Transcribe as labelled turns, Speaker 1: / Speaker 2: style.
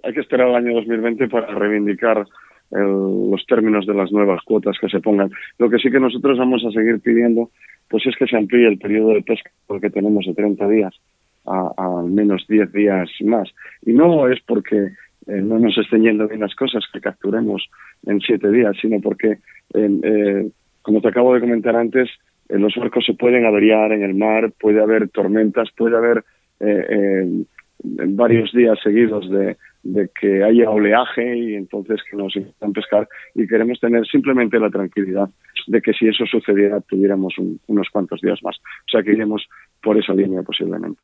Speaker 1: hay que esperar al año 2020 para reivindicar los términos de las nuevas cuotas que se pongan. Lo que sí que nosotros vamos a seguir pidiendo pues es que se amplíe el periodo de pesca que tenemos de 30 días a al menos 10 días más. Y no es porque no nos estén yendo bien las cosas que capturemos en 7 días, sino porque, como te acabo de comentar antes, los barcos se pueden averiar en el mar, puede haber tormentas, puede haber varios días seguidos de que haya oleaje y entonces que nos intentan pescar, y queremos tener simplemente la tranquilidad de que si eso sucediera tuviéramos unos cuantos días más. O sea que iremos por esa línea posiblemente.